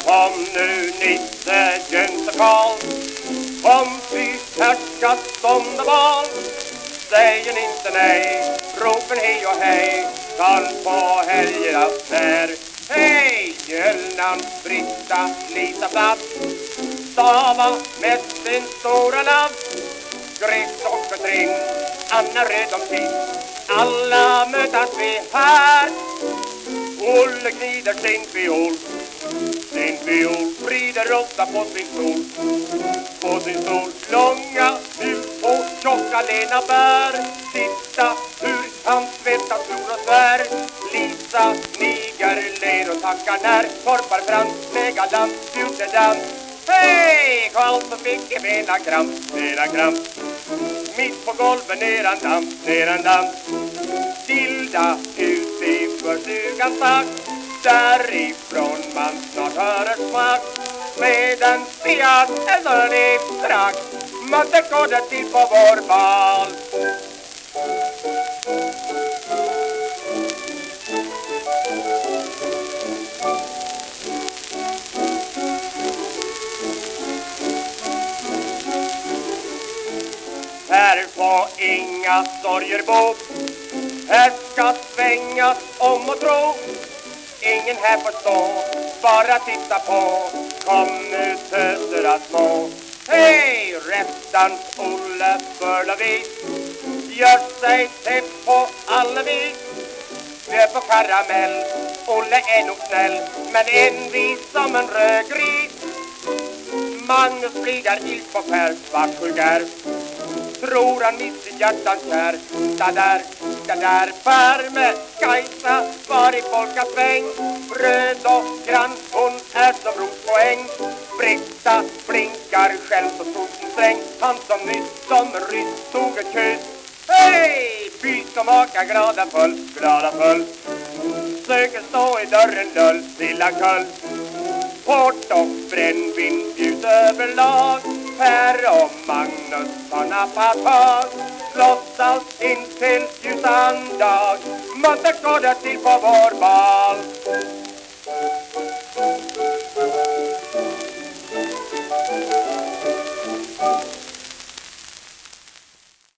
Kom nu Nisse, Jöns och Karl, kom fy härska stånd och bal. Säger ni inte nej, ropen hej och hej, tal på helgernas när. Hej, Mjölnan, Britta, Lisa Platt, Stava med sin stora ladd. Gräs och Katrin, Anna Röd och Tid, alla mötas vi här. Olle knider sin fiol, vrider ofta på sin stol. På sin stol, långa hus och tjocka lena bär. Titta hur han svettas, tror och svär. Lisa niger, ler och tackar när torpar fram med galant dans. Hej, Karl så fick jag mena kramp. Mitt på golvet ner en dans. Gilda ut i förstugan stack, därifrån man snart hör ett smack. Medan Fiat är dörrig strax, måste gå det till på vår bal. Här får inga sorger bo, här ska svängas om och tro. Ingen här får stå, bara titta på. Kom nu töserna små. Hej, rättans Olle Börlavik gör sig tätt på alla vis. Dö på karamell, Olle är nog snäll, men envis som en rödgris. Magnus glider ilsk på Per Svartsjö. Tror han mitt sin hjärtans kär. Da där Värme, Kajsa var i polkasväng. Röd och grann, hon är som rospoäng. Britta blinkar själv så stort en sträng. Han som nyss som ryss tog ett kyss. Hej, byt och maka glada full. Söker stå i dörren lull, lilla kull. Hårt och brännvin bjud överlag. Per och Magnus har nappat tag. Slåssas in till ljusan dag. Måste gå där till på vår bal.